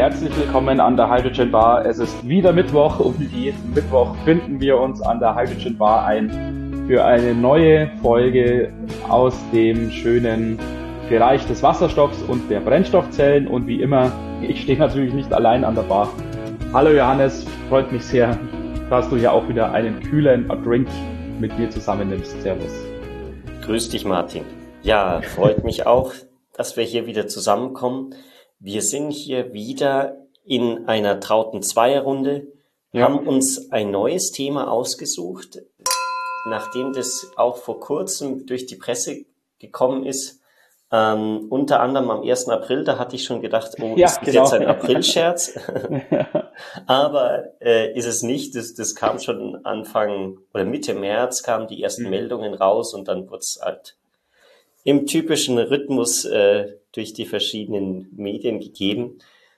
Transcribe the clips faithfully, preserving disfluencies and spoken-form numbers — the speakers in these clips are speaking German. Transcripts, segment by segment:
Herzlich willkommen an der Hydrogen Bar. Es ist wieder Mittwoch und wie jeden Mittwoch finden wir uns an der Hydrogen Bar ein für eine neue Folge aus dem schönen Bereich des Wasserstoffs und der Brennstoffzellen. Und wie immer, ich stehe natürlich nicht allein an der Bar. Hallo Johannes, freut mich sehr, dass du hier auch wieder einen kühlen Drink mit mir zusammennimmst. Servus. Grüß dich, Martin. Ja, freut mich auch, dass wir hier wieder zusammenkommen. Wir sind hier wieder in einer trauten Zweierrunde, ja. Haben uns ein neues Thema ausgesucht, nachdem das auch vor kurzem durch die Presse gekommen ist. Ähm, unter anderem am ersten April, da hatte ich schon gedacht, oh, ja, ist das genau. Jetzt ein Aprilscherz? Ja. Aber äh, ist es nicht. Das, das kam schon Anfang oder Mitte März kamen die ersten mhm. Meldungen raus und dann wurde es halt im typischen Rhythmus äh, durch die verschiedenen Medien gegeben.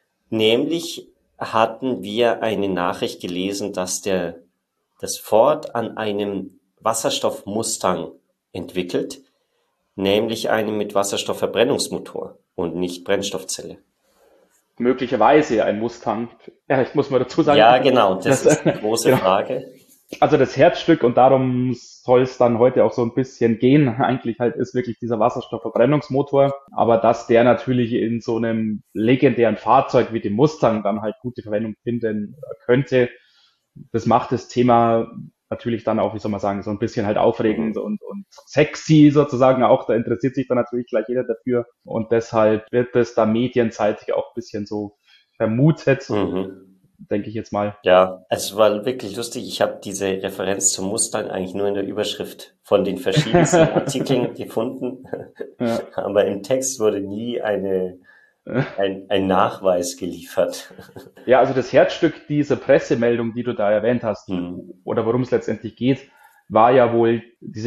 Nämlich hatten wir eine Nachricht gelesen, dass der das Ford an einem Wasserstoff-Mustang entwickelt, nämlich einen mit Wasserstoffverbrennungsmotor und nicht Brennstoffzelle. Möglicherweise ein Mustang. Ja, ich muss mal dazu sagen. Ja, genau, das, das ist eine große genau. Frage. Also das Herzstück, und darum soll es dann heute auch so ein bisschen gehen, eigentlich halt ist wirklich dieser Wasserstoffverbrennungsmotor. Aber dass der natürlich in so einem legendären Fahrzeug wie dem Mustang dann halt gute Verwendung finden könnte, das macht das Thema natürlich dann auch, wie soll man sagen, so ein bisschen halt aufregend und, und sexy sozusagen auch. Da interessiert sich dann natürlich gleich jeder dafür. Und deshalb wird das da medienseitig auch ein bisschen so vermutet. Mhm. Denke ich jetzt mal. Ja, es war wirklich lustig. Ich habe diese Referenz zum Mustang eigentlich nur in der Überschrift von den verschiedensten Artikeln gefunden. Ja. Aber im Text wurde nie eine, ein, ein Nachweis geliefert. Ja, also das Herzstück dieser Pressemeldung, die du da erwähnt hast, hm. oder worum es letztendlich geht, war ja wohl diese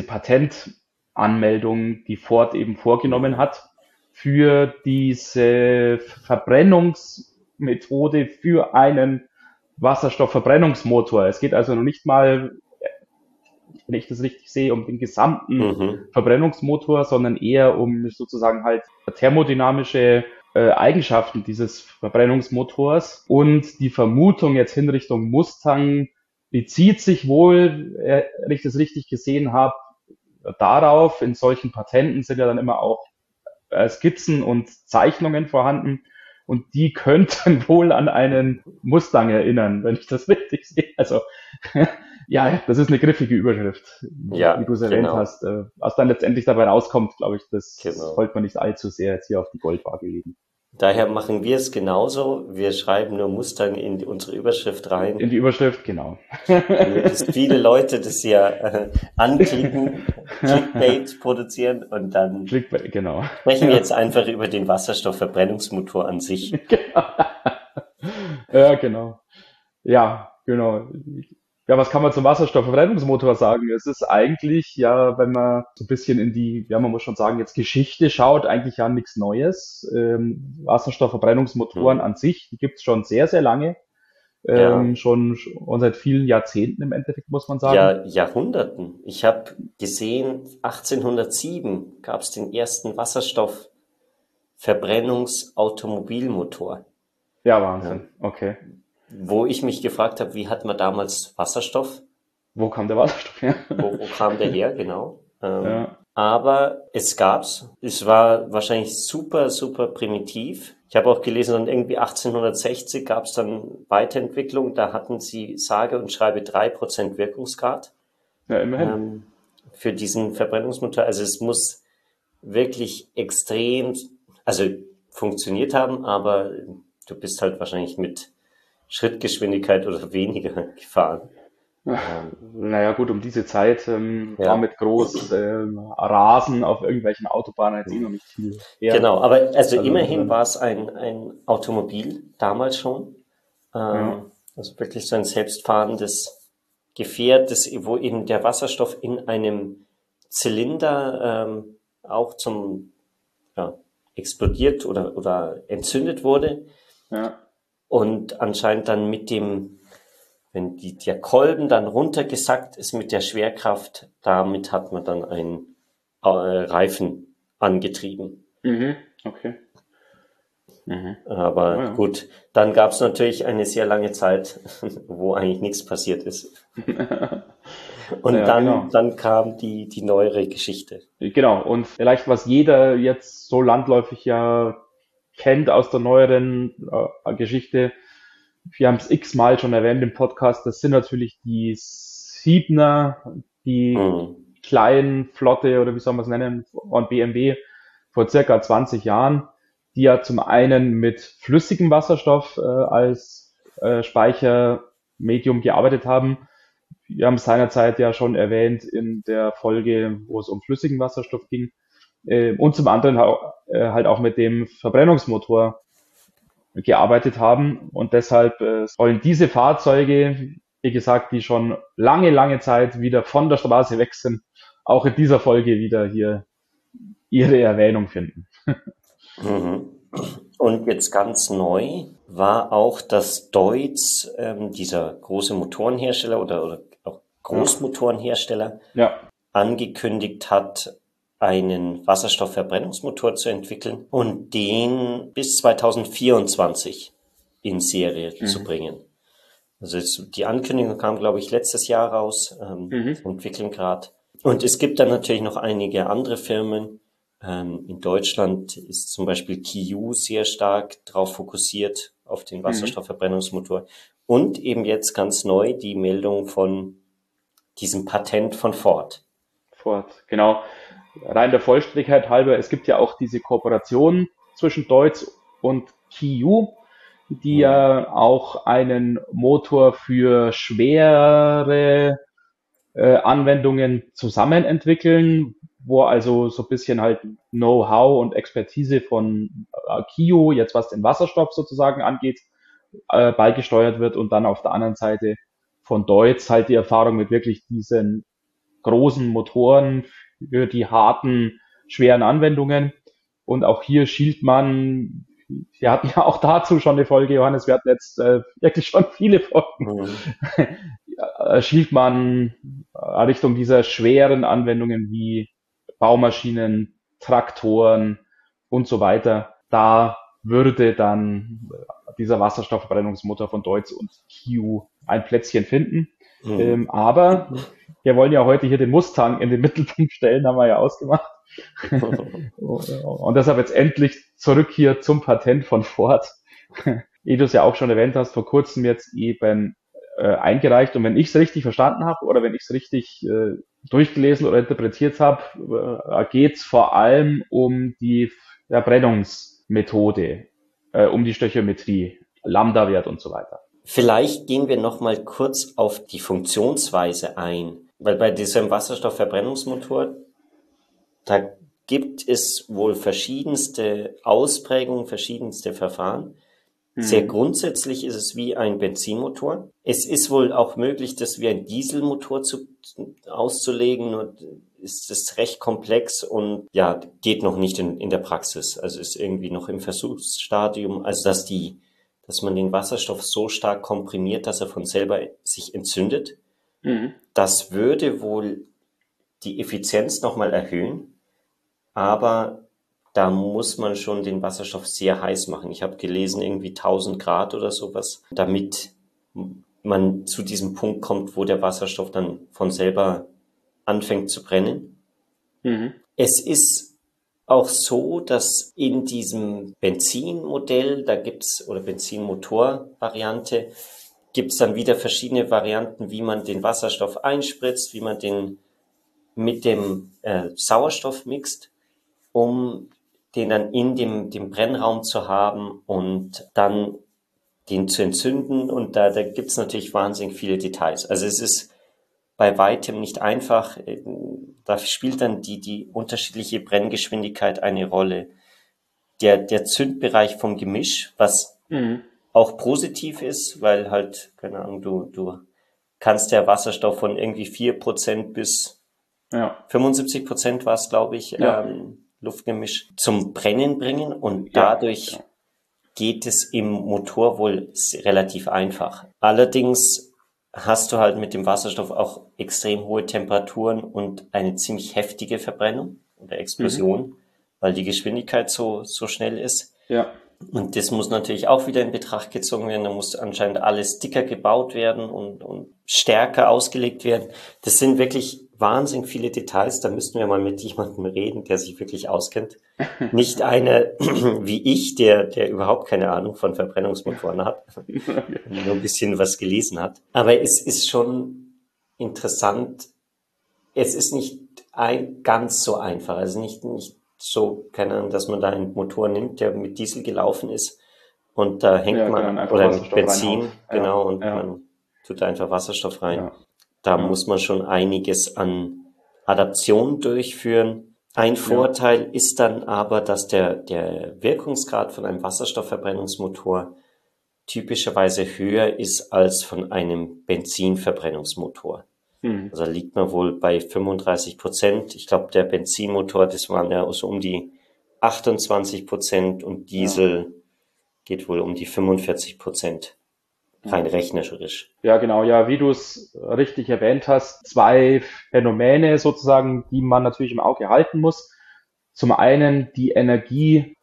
Patentanmeldung, die Ford eben vorgenommen hat für diese Verbrennungsmethode für einen Wasserstoffverbrennungsmotor. Es geht also noch nicht mal, wenn ich das richtig sehe, um den gesamten mhm. Verbrennungsmotor, sondern eher um sozusagen halt thermodynamische äh, Eigenschaften dieses Verbrennungsmotors. Und die Vermutung jetzt hin Richtung Mustang bezieht sich wohl, äh, wenn ich das richtig gesehen habe, darauf, in solchen Patenten sind ja dann immer auch äh, Skizzen und Zeichnungen vorhanden. Und die könnten wohl an einen Mustang erinnern, wenn ich das richtig sehe. Also ja, das ist eine griffige Überschrift, ja, wie du es erwähnt genau. hast. Was dann letztendlich dabei rauskommt, glaube ich, das genau. sollte man nicht allzu sehr jetzt hier auf die Goldwaage legen. Daher machen wir es genauso. Wir schreiben nur Mustang in unsere Überschrift rein. In die Überschrift, genau. Dass viele Leute das ja äh, anklicken, Clickbait produzieren und dann Clickbait, genau. sprechen wir jetzt einfach über den Wasserstoffverbrennungsmotor an sich. Genau. Ja, genau. Ja, genau. Ja, was kann man zum Wasserstoffverbrennungsmotor sagen? Es ist eigentlich, ja, wenn man so ein bisschen in die, ja, man muss schon sagen, jetzt Geschichte schaut, eigentlich ja nichts Neues. Ähm, Wasserstoffverbrennungsmotoren mhm. an sich, die gibt's schon sehr, sehr lange. Ähm, ja. schon, schon seit vielen Jahrzehnten im Endeffekt, muss man sagen. Ja, Jahrhunderten. Ich habe gesehen, achtzehnhundertsieben gab's den ersten Wasserstoffverbrennungsautomobilmotor. Ja, Wahnsinn. Ja. Okay. Wo ich mich gefragt habe, wie hat man damals Wasserstoff? Wo kam der Wasserstoff her? wo, wo kam der her, genau. Ähm, ja. Aber es gab's. Es war wahrscheinlich super, super primitiv. Ich habe auch gelesen, dann irgendwie achtzehnhundertsechzig gab's dann Weiterentwicklung. Da hatten sie sage und schreibe drei Prozent Wirkungsgrad. Ja, immerhin. Ähm, für diesen Verbrennungsmotor. Also es muss wirklich extrem, also funktioniert haben, aber du bist halt wahrscheinlich mit Schrittgeschwindigkeit oder weniger gefahren. Ähm, naja gut, um diese Zeit ähm, ja. war mit groß ähm, Rasen auf irgendwelchen Autobahnen jetzt eh noch nicht viel her. Genau, aber also, also immerhin ähm, war es ein, ein Automobil, damals schon. Ähm, ja. Also wirklich so ein selbstfahrendes Gefährt, das, wo eben der Wasserstoff in einem Zylinder ähm, auch zum ja, explodiert oder, oder entzündet wurde. Ja. Und anscheinend dann mit dem, wenn die, der Kolben dann runtergesackt ist mit der Schwerkraft, damit hat man dann einen äh, Reifen angetrieben. Mhm, okay. Mhm. Aber oh ja. gut, dann gab es natürlich eine sehr lange Zeit, wo eigentlich nichts passiert ist. Und ja, dann, genau. dann kam die, die neuere Geschichte. Genau, und vielleicht, was jeder jetzt so landläufig ja kennt aus der neueren äh, Geschichte, wir haben es x-mal schon erwähnt im Podcast, das sind natürlich die Siebener, die hm. kleinen Flotte, oder wie soll man es nennen, von B M W vor circa zwanzig Jahren, die ja zum einen mit flüssigem Wasserstoff äh, als äh, Speichermedium gearbeitet haben. Wir haben es seinerzeit ja schon erwähnt in der Folge, wo es um flüssigen Wasserstoff ging. Äh, und zum anderen ha- äh, halt auch mit dem Verbrennungsmotor gearbeitet haben. Und deshalb äh, sollen diese Fahrzeuge, wie gesagt, die schon lange, lange Zeit wieder von der Straße weg sind, auch in dieser Folge wieder hier ihre Erwähnung finden. Mhm. Und jetzt ganz neu war auch, dass Deutz, ähm, dieser große Motorenhersteller oder, oder auch Großmotorenhersteller, ja. angekündigt hat, einen Wasserstoffverbrennungsmotor zu entwickeln und den bis zweitausendvierundzwanzig in Serie mhm. zu bringen. Also jetzt, die Ankündigung kam, glaube ich, letztes Jahr raus, ähm, mhm. entwickeln gerade. Und es gibt dann natürlich noch einige andere Firmen. Ähm, in Deutschland ist zum Beispiel Kiu sehr stark darauf fokussiert, auf den Wasserstoffverbrennungsmotor. Mhm. Und eben jetzt ganz neu die Meldung von diesem Patent von Ford. Ford, genau. Rein der Vollständigkeit halber, es gibt ja auch diese Kooperation zwischen Deutz und Kiu, die ja auch einen Motor für schwere äh, Anwendungen zusammen entwickeln, wo also so ein bisschen halt Know-how und Expertise von äh, Kiu, jetzt was den Wasserstoff sozusagen angeht, äh, beigesteuert wird und dann auf der anderen Seite von Deutz halt die Erfahrung mit wirklich diesen großen Motoren für die harten, schweren Anwendungen. Und auch hier schielt man, wir hatten ja auch dazu schon eine Folge, Johannes, wir hatten jetzt äh, wirklich schon viele Folgen, mhm. schielt man Richtung dieser schweren Anwendungen wie Baumaschinen, Traktoren und so weiter. Da würde dann dieser Wasserstoffverbrennungsmotor von Deutz und Kiu ein Plätzchen finden. Mhm. Ähm, aber wir wollen ja heute hier den Mustang in den Mittelpunkt stellen, haben wir ja ausgemacht. Und deshalb jetzt endlich zurück hier zum Patent von Ford. Wie du es ja auch schon erwähnt hast, vor kurzem jetzt eben äh, eingereicht. Und wenn ich es richtig verstanden habe oder wenn ich es richtig äh, durchgelesen oder interpretiert habe, äh, geht es vor allem um die Verbrennungsmethode, äh, um die Stöchiometrie, Lambda-Wert und so weiter. Vielleicht gehen wir noch mal kurz auf die Funktionsweise ein, weil bei diesem Wasserstoffverbrennungsmotor, da gibt es wohl verschiedenste Ausprägungen, verschiedenste Verfahren. Mhm. Sehr grundsätzlich ist es wie ein Benzinmotor. Es ist wohl auch möglich, das wie ein Dieselmotor zu, auszulegen, nur ist es recht komplex und ja, geht noch nicht in, in der Praxis. Also ist irgendwie noch im Versuchsstadium, also dass die dass man den Wasserstoff so stark komprimiert, dass er von selber sich entzündet. Mhm. Das würde wohl die Effizienz nochmal erhöhen, aber da muss man schon den Wasserstoff sehr heiß machen. Ich habe gelesen, irgendwie tausend Grad oder sowas, damit man zu diesem Punkt kommt, wo der Wasserstoff dann von selber anfängt zu brennen. Mhm. Es ist auch so, dass in diesem Benzinmodell, da gibt's, oder Benzinmotor-Variante, gibt's dann wieder verschiedene Varianten, wie man den Wasserstoff einspritzt, wie man den mit dem äh, Sauerstoff mixt, um den dann in dem, dem Brennraum zu haben und dann den zu entzünden. Und da, da gibt's natürlich wahnsinnig viele Details. Also es ist bei weitem nicht einfach. Da spielt dann die, die unterschiedliche Brenngeschwindigkeit eine Rolle. Der, der Zündbereich vom Gemisch, was mhm. auch positiv ist, weil halt, keine Ahnung, du, du kannst der Wasserstoff von irgendwie vier Prozent bis ja. fünfundsiebzig Prozent war es, glaube ich, ja. ähm, Luftgemisch zum Brennen bringen und ja. dadurch ja. geht es im Motor wohl relativ einfach. Allerdings hast du halt mit dem Wasserstoff auch extrem hohe Temperaturen und eine ziemlich heftige Verbrennung oder Explosion, mhm. weil die Geschwindigkeit so, so schnell ist. Ja. Und das muss natürlich auch wieder in Betracht gezogen werden. Da muss anscheinend alles dicker gebaut werden und, und stärker ausgelegt werden. Das sind wirklich wahnsinnig viele Details. Da müssten wir mal mit jemandem reden, der sich wirklich auskennt. Nicht einer wie ich, der, der überhaupt keine Ahnung von Verbrennungsmotoren hat, nur ein bisschen was gelesen hat. Aber es ist schon interessant. Es ist nicht ein, ganz so einfach. Also nicht, nicht so, keine Ahnung, dass man da einen Motor nimmt, der mit Diesel gelaufen ist und da hängt Ja, man, genau, oder mit Benzin, reinhaut. genau, Ja, und ja. man tut einfach Wasserstoff rein. Ja. Da Ja. muss man schon einiges an Adaption durchführen. Ein Vorteil ja. ist dann aber, dass der, der Wirkungsgrad von einem Wasserstoffverbrennungsmotor typischerweise höher ist als von einem Benzinverbrennungsmotor. Mhm. Also liegt man wohl bei fünfunddreißig Prozent. Ich glaube, der Benzinmotor, das waren ja so um die achtundzwanzig Prozent und Diesel ja. geht wohl um die fünfundvierzig Prozent. Rein rechnerisch. Ja, genau. Ja, wie du es richtig erwähnt hast, zwei Phänomene sozusagen, die man natürlich im Auge halten muss. Zum einen die Energie,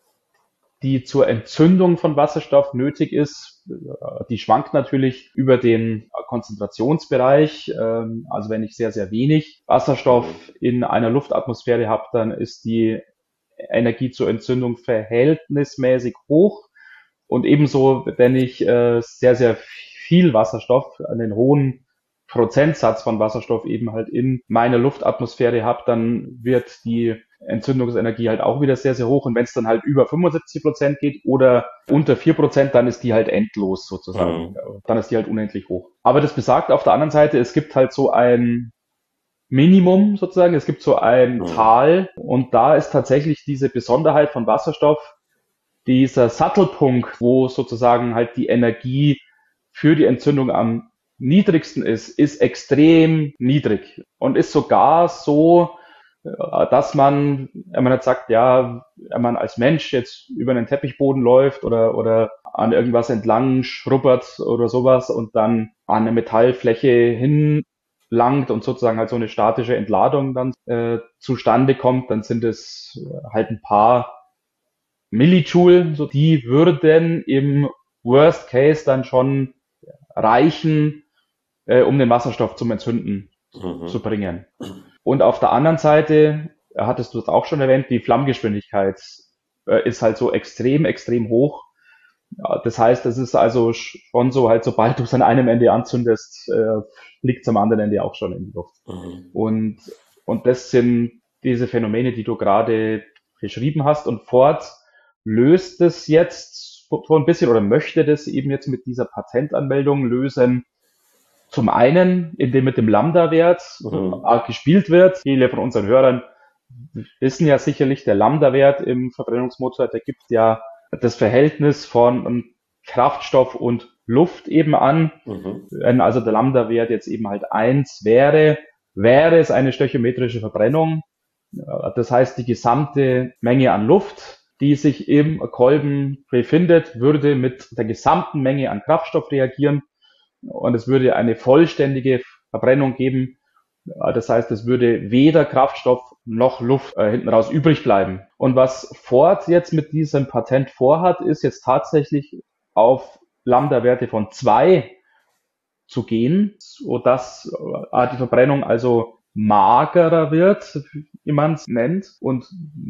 die zur Entzündung von Wasserstoff nötig ist. Die schwankt natürlich über den Konzentrationsbereich. Also wenn ich sehr, sehr wenig Wasserstoff in einer Luftatmosphäre habe, dann ist die Energie zur Entzündung verhältnismäßig hoch. Und ebenso, wenn ich äh, sehr, sehr viel Wasserstoff, einen hohen Prozentsatz von Wasserstoff eben halt in meiner Luftatmosphäre habe, dann wird die Entzündungsenergie halt auch wieder sehr, sehr hoch. Und wenn es dann halt über fünfundsiebzig Prozent geht oder unter vier Prozent, dann ist die halt endlos sozusagen. Mhm. Dann ist die halt unendlich hoch. Aber das besagt auf der anderen Seite, es gibt halt so ein Minimum sozusagen, es gibt so ein mhm. Tal. Und da ist tatsächlich diese Besonderheit von Wasserstoff, dieser Sattelpunkt, wo sozusagen halt die Energie für die Entzündung am niedrigsten ist, ist extrem niedrig und ist sogar so, dass man, wenn man jetzt sagt, ja, wenn man als Mensch jetzt über einen Teppichboden läuft oder, oder an irgendwas entlang schrubbert oder sowas und dann an eine Metallfläche hinlangt und sozusagen halt so eine statische Entladung dann äh, zustande kommt, dann sind es halt ein paar Millijoule, so die würden im Worst Case dann schon reichen, äh, um den Wasserstoff zum Entzünden mhm. zu bringen. Und auf der anderen Seite, hattest du es auch schon erwähnt, die Flammgeschwindigkeit äh, ist halt so extrem, extrem hoch. Ja, das heißt, es ist also schon so, halt sobald du es an einem Ende anzündest, äh, fliegt es am anderen Ende auch schon in die Luft. Mhm. Und, und das sind diese Phänomene, die du gerade beschrieben hast. Und Ford löst es jetzt so ein bisschen oder möchte das eben jetzt mit dieser Patentanmeldung lösen. Zum einen, indem mit dem Lambda-Wert mhm. gespielt wird. Viele von unseren Hörern wissen ja sicherlich, der Lambda-Wert im Verbrennungsmotor, der gibt ja das Verhältnis von Kraftstoff und Luft eben an. Mhm. Wenn also der Lambda-Wert jetzt eben halt eins wäre, wäre es eine stöchiometrische Verbrennung. Das heißt, die gesamte Menge an Luft, die sich im Kolben befindet, würde mit der gesamten Menge an Kraftstoff reagieren und es würde eine vollständige Verbrennung geben. Das heißt, es würde weder Kraftstoff noch Luft äh, hinten raus übrig bleiben. Und was Ford jetzt mit diesem Patent vorhat, ist jetzt tatsächlich auf Lambda-Werte von zwei zu gehen, sodass äh, die Verbrennung also magerer wird, wie man es nennt. Und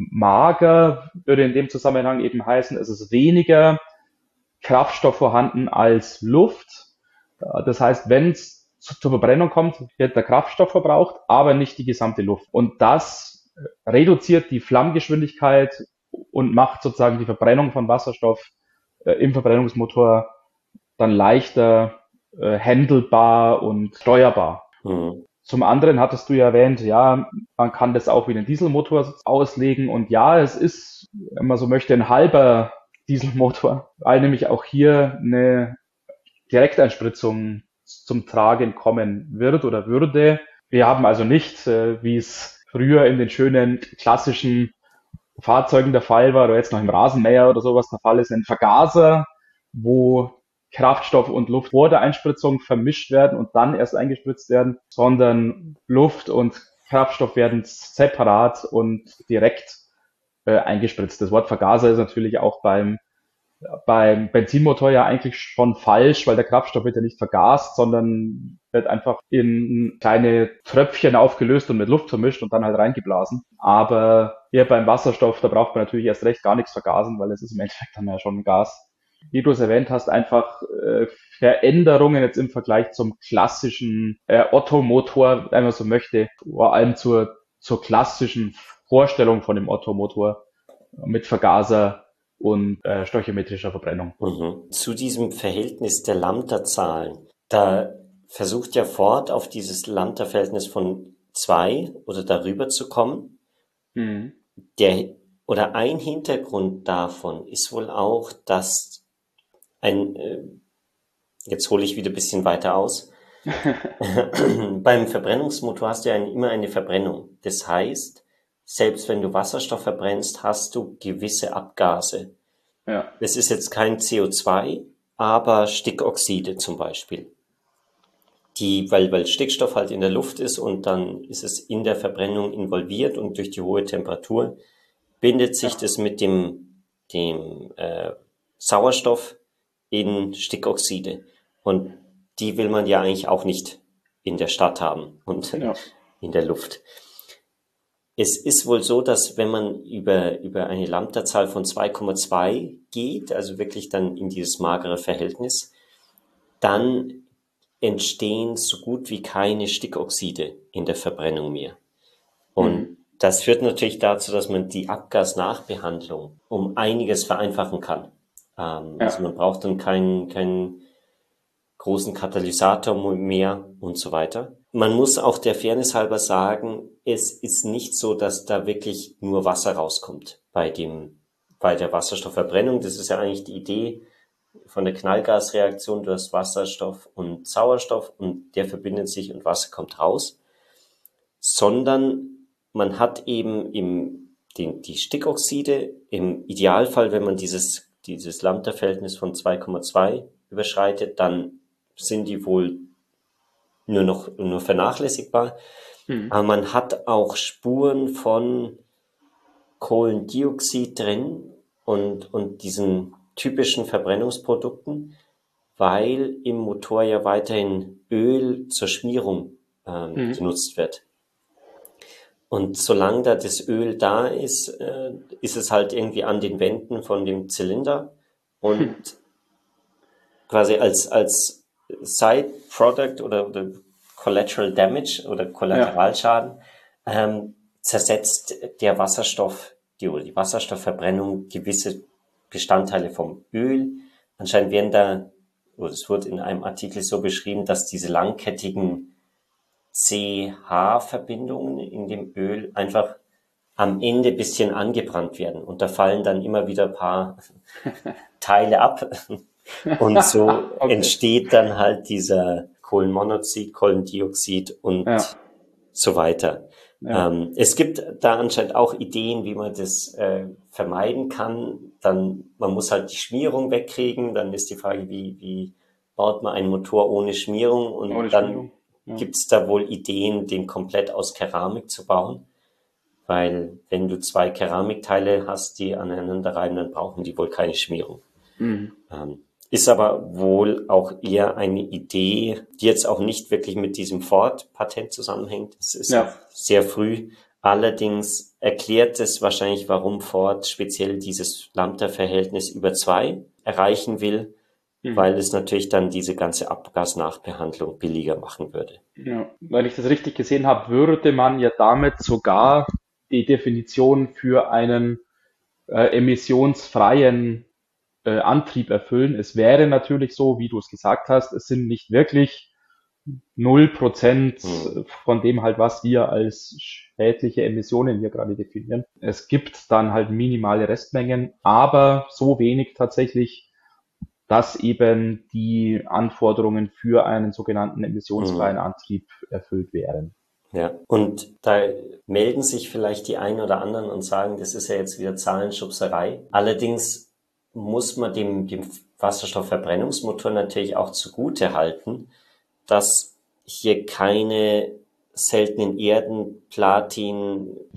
mager würde in dem Zusammenhang eben heißen, es ist weniger Kraftstoff vorhanden als Luft. Das heißt, wenn es zur Verbrennung kommt, wird der Kraftstoff verbraucht, aber nicht die gesamte Luft. Und das reduziert die Flammgeschwindigkeit und macht sozusagen die Verbrennung von Wasserstoff im Verbrennungsmotor dann leichter äh, handelbar und steuerbar. Mhm. Zum anderen hattest du ja erwähnt, ja, man kann das auch wie einen Dieselmotor auslegen. Und ja, es ist, wenn man so möchte, ein halber Dieselmotor, weil nämlich auch hier eine Direkteinspritzung zum Tragen kommen wird oder würde. Wir haben also nicht, äh, wie es früher in den schönen klassischen Fahrzeugen der Fall war, oder jetzt noch im Rasenmäher oder sowas der Fall ist, einen Vergaser, wo Kraftstoff und Luft vor der Einspritzung vermischt werden und dann erst eingespritzt werden, sondern Luft und Kraftstoff werden separat und direkt äh, eingespritzt. Das Wort Vergaser ist natürlich auch beim beim Benzinmotor ja eigentlich schon falsch, weil der Kraftstoff wird ja nicht vergast, sondern wird einfach in kleine Tröpfchen aufgelöst und mit Luft vermischt und dann halt reingeblasen. Aber hier beim Wasserstoff, da braucht man natürlich erst recht gar nichts vergasen, weil es ist im Endeffekt dann ja schon ein Gas. Wie du es erwähnt hast, einfach äh, Veränderungen jetzt im Vergleich zum klassischen äh, Ottomotor, wenn man so möchte, vor allem zur, zur klassischen Vorstellung von dem Ottomotor mit Vergaser und äh, stoichiometrischer Verbrennung. Mhm. Zu diesem Verhältnis der Lambda-Zahlen, da versucht ja Ford auf dieses Lambda-Verhältnis von zwei oder darüber zu kommen. Mhm. Der, oder ein Hintergrund davon ist wohl auch, dass ein, äh, jetzt hole ich wieder ein bisschen weiter aus, beim Verbrennungsmotor hast du ja ein, immer eine Verbrennung. Das heißt, selbst wenn du Wasserstoff verbrennst, hast du gewisse Abgase. Ja. Es ist jetzt kein C O zwei, aber Stickoxide zum Beispiel. Die, weil, weil Stickstoff halt in der Luft ist und dann ist es in der Verbrennung involviert und durch die hohe Temperatur bindet sich ja. das mit dem, dem äh, Sauerstoff in Stickoxide. Und die will man ja eigentlich auch nicht in der Stadt haben und ja. in der Luft. Es ist wohl so, dass wenn man über, über eine Lambda-Zahl von zwei Komma zwei geht, also wirklich dann in dieses magere Verhältnis, dann entstehen so gut wie keine Stickoxide in der Verbrennung mehr. Und mhm. das führt natürlich dazu, dass man die Abgasnachbehandlung um einiges vereinfachen kann. Ähm, ja. Also man braucht dann keinen, keinen großen Katalysator mehr und so weiter. Man muss auch der Fairness halber sagen, es ist nicht so, dass da wirklich nur Wasser rauskommt bei dem, bei der Wasserstoffverbrennung. Das ist ja eigentlich die Idee von der Knallgasreaktion. Du hast Wasserstoff und Sauerstoff und der verbindet sich und Wasser kommt raus. Sondern man hat eben im, den, die Stickoxide im Idealfall, wenn man dieses, dieses Lambda-Verhältnis von zwei Komma zwei überschreitet, dann sind die wohl nur noch nur vernachlässigbar. Mhm. Aber man hat auch Spuren von Kohlendioxid drin und, und diesen typischen Verbrennungsprodukten, weil im Motor ja weiterhin Öl zur Schmierung ähm, mhm. genutzt wird. Und solange da das Öl da ist, äh, ist es halt irgendwie an den Wänden von dem Zylinder und hm. quasi als, als Side-Product oder, oder Collateral Damage oder Kollateralschaden ja. ähm, zersetzt der Wasserstoff, die, oder die Wasserstoffverbrennung gewisse Bestandteile vom Öl. Anscheinend werden da, oder es wird in einem Artikel so beschrieben, dass diese langkettigen C H-Verbindungen in dem Öl einfach am Ende ein bisschen angebrannt werden. Und da fallen dann immer wieder ein paar Teile ab. Und so okay. entsteht dann halt dieser Kohlenmonoxid, Kohlendioxid und ja. so weiter. Ja. Ähm, es gibt da anscheinend auch Ideen, wie man das äh, vermeiden kann. Dann, man muss halt die Schmierung wegkriegen. Dann ist die Frage, wie, wie baut man einen Motor ohne Schmierung? Und ohne dann Schmierung. Ja. Gibt es da wohl Ideen, den komplett aus Keramik zu bauen? Weil wenn du zwei Keramikteile hast, die aneinander reiben, dann brauchen die wohl keine Schmierung. Mhm. Ähm, ist aber wohl auch eher eine Idee, die jetzt auch nicht wirklich mit diesem Ford-Patent zusammenhängt. Es ist ja. sehr früh. Allerdings erklärt es wahrscheinlich, warum Ford speziell dieses Lambda-Verhältnis über zwei erreichen will, mhm. weil es natürlich dann diese ganze Abgasnachbehandlung billiger machen würde. Ja, weil ich das richtig gesehen habe, würde man ja damit sogar die Definition für einen äh, emissionsfreien äh, Antrieb erfüllen. Es wäre natürlich so, wie du es gesagt hast, es sind nicht wirklich null Prozent hm. von dem halt, was wir als schädliche Emissionen hier gerade definieren. Es gibt dann halt minimale Restmengen, aber so wenig tatsächlich, dass eben die Anforderungen für einen sogenannten emissionsfreien hm. Antrieb erfüllt wären. Ja, und da melden sich vielleicht die einen oder anderen und sagen, das ist ja jetzt wieder Zahlenschubserei. Allerdings muss man dem, dem Wasserstoffverbrennungsmotor natürlich auch zugute halten, dass hier keine seltenen Erden, Platin, ja.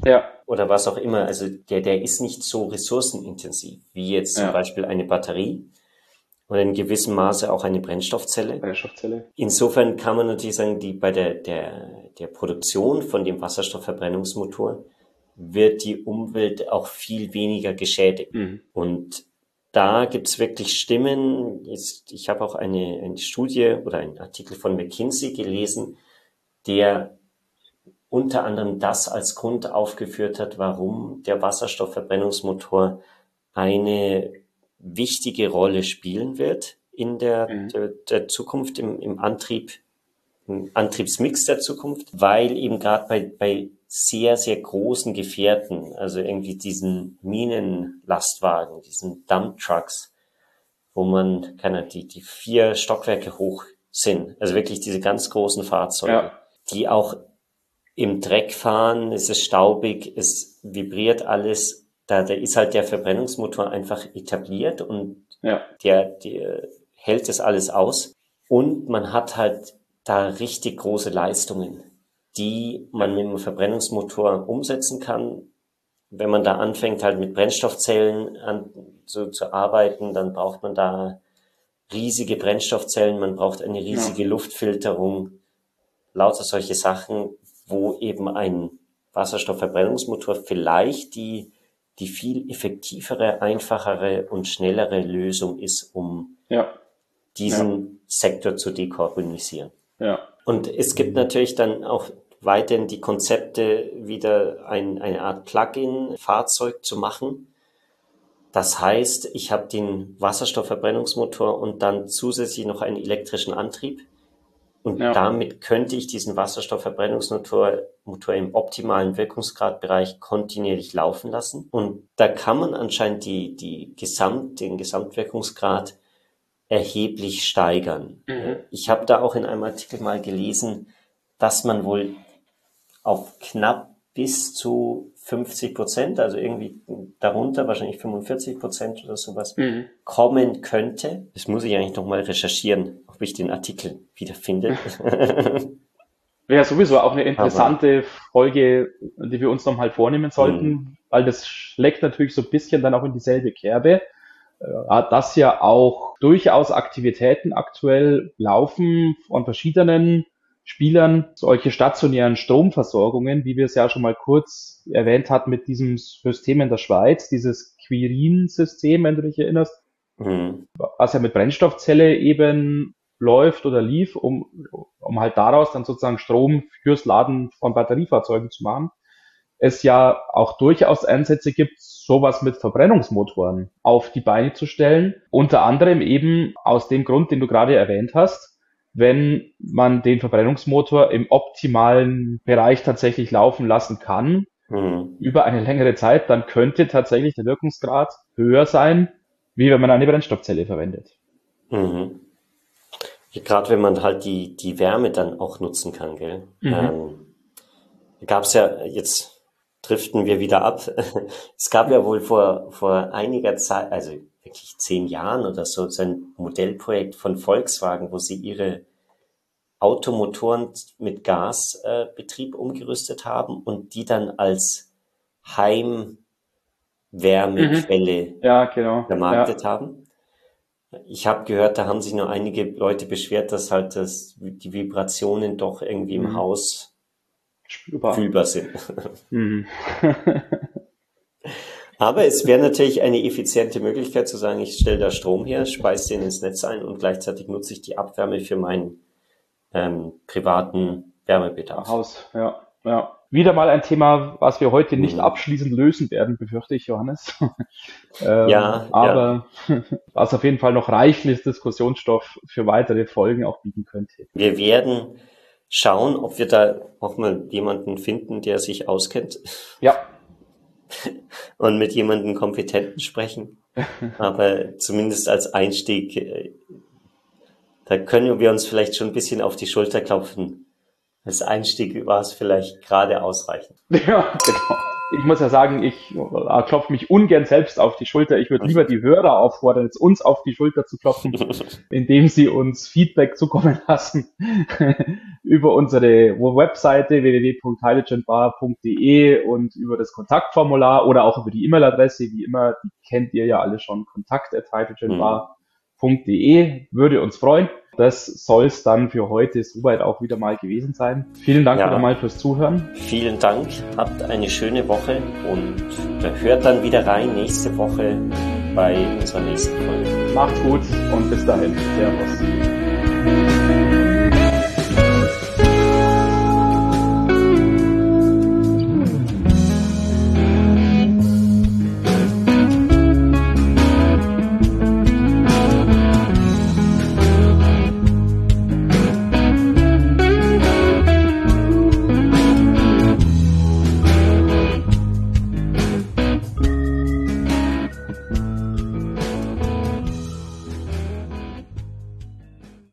oder was auch immer, also der, der ist nicht so ressourcenintensiv wie jetzt zum Ja. Beispiel eine Batterie oder in gewissem Maße auch eine Brennstoffzelle. Brennstoffzelle. Insofern kann man natürlich sagen, die bei der, der, der Produktion von dem Wasserstoffverbrennungsmotor wird die Umwelt auch viel weniger geschädigt. Mhm. Und da gibt's wirklich Stimmen. Jetzt, ich habe auch eine, eine Studie oder einen Artikel von McKinsey gelesen, der unter anderem das als Grund aufgeführt hat, warum der Wasserstoffverbrennungsmotor eine wichtige Rolle spielen wird in der, Mhm. der, der Zukunft, im, im Antrieb, im Antriebsmix der Zukunft, weil eben gerade bei, bei sehr, sehr großen Gefährten, also irgendwie diesen Minenlastwagen, diesen Dump Trucks, wo man, keine Ahnung, die, die vier Stockwerke hoch sind, also wirklich diese ganz großen Fahrzeuge, Ja. die auch im Dreck fahren, es ist staubig, es vibriert alles, da, da ist halt der Verbrennungsmotor einfach etabliert und Ja. der, der hält das alles aus. Und man hat halt da richtig große Leistungen, die man mit dem Verbrennungsmotor umsetzen kann. Wenn man da anfängt, halt mit Brennstoffzellen an, so zu arbeiten, dann braucht man da riesige Brennstoffzellen, man braucht eine riesige Ja. Luftfilterung, lauter solche Sachen, wo eben ein Wasserstoffverbrennungsmotor vielleicht die, die viel effektivere, einfachere und schnellere Lösung ist, um Ja. diesen Ja. Sektor zu dekarbonisieren. Ja. Und es gibt natürlich dann auch weiterhin die Konzepte, wieder ein, eine Art Plug-in-Fahrzeug zu machen. Das heißt, ich habe den Wasserstoffverbrennungsmotor und dann zusätzlich noch einen elektrischen Antrieb. Und Ja. damit könnte ich diesen Wasserstoffverbrennungsmotor Motor im optimalen Wirkungsgradbereich kontinuierlich laufen lassen. Und da kann man anscheinend die, die Gesamt, den Gesamtwirkungsgrad erheblich steigern. Mhm. Ich habe da auch in einem Artikel mal gelesen, dass man wohl auf knapp bis zu fünfzig Prozent, also irgendwie darunter, wahrscheinlich fünfundvierzig Prozent oder sowas, Mhm. kommen könnte. Das muss ich eigentlich noch mal recherchieren, ob ich den Artikel wiederfinde. Wäre sowieso auch eine interessante Folge, die wir uns noch mal vornehmen sollten, Mhm. weil das schlägt natürlich so ein bisschen dann auch in dieselbe Kerbe, äh, dass ja auch durchaus Aktivitäten aktuell laufen von verschiedenen Spielern, solche stationären Stromversorgungen, wie wir es ja schon mal kurz erwähnt hatten mit diesem System in der Schweiz, dieses Quirin-System, wenn du dich erinnerst, Mhm. was ja mit Brennstoffzelle eben läuft oder lief, um, um halt daraus dann sozusagen Strom fürs Laden von Batteriefahrzeugen zu machen. Es ja auch durchaus Ansätze gibt, sowas mit Verbrennungsmotoren auf die Beine zu stellen. Unter anderem eben aus dem Grund, den du gerade erwähnt hast, wenn man den Verbrennungsmotor im optimalen Bereich tatsächlich laufen lassen kann, Mhm. über eine längere Zeit, dann könnte tatsächlich der Wirkungsgrad höher sein, wie wenn man eine Brennstoffzelle verwendet. Mhm. Gerade wenn man halt die, die Wärme dann auch nutzen kann, gell? Mhm. Ähm, gab es ja, jetzt driften wir wieder ab. Es gab ja wohl vor, vor einiger Zeit, also wirklich zehn Jahren oder so, so ein Modellprojekt von Volkswagen, wo sie ihre Automotoren mit Gasbetrieb äh, umgerüstet haben und die dann als Heimwärmequelle Mhm. Ja, genau. vermarktet Ja. haben. Ich habe gehört, da haben sich nur einige Leute beschwert, dass halt das, die Vibrationen doch irgendwie im Mhm. Haus Spürbar. fühlbar sind. Mhm. Aber es wäre natürlich eine effiziente Möglichkeit zu sagen, ich stelle da Strom her, speise den ins Netz ein und gleichzeitig nutze ich die Abwärme für meinen ähm, privaten Wärmebedarf. Haus, ja, ja. Wieder mal ein Thema, was wir heute nicht Mhm. abschließend lösen werden, befürchte ich, Johannes. ähm, Ja, aber was auf jeden Fall noch reichlich Diskussionsstoff für weitere Folgen auch bieten könnte. Wir werden schauen, ob wir da auch mal jemanden finden, der sich auskennt. Ja. Und mit jemandem Kompetenten sprechen. Aber zumindest als Einstieg, äh, da können wir uns vielleicht schon ein bisschen auf die Schulter klopfen. Als Einstieg war es vielleicht gerade ausreichend. Ja, genau. Ich muss ja sagen, ich äh, klopfe mich ungern selbst auf die Schulter. Ich würde lieber die Hörer auffordern, jetzt uns auf die Schulter zu klopfen, indem sie uns Feedback zukommen lassen über unsere Webseite w w w punkt hydrogenbar punkt d e und über das Kontaktformular oder auch über die E-Mail-Adresse, wie immer, die kennt ihr ja alle schon, kontakt at hydrogenbar punkt d e, würde uns freuen. Das soll es dann für heute soweit auch wieder mal gewesen sein. Vielen Dank ja. wieder mal fürs Zuhören. Vielen Dank, habt eine schöne Woche und hört dann wieder rein nächste Woche bei unserer nächsten Folge. Macht's gut und bis dahin. Servus.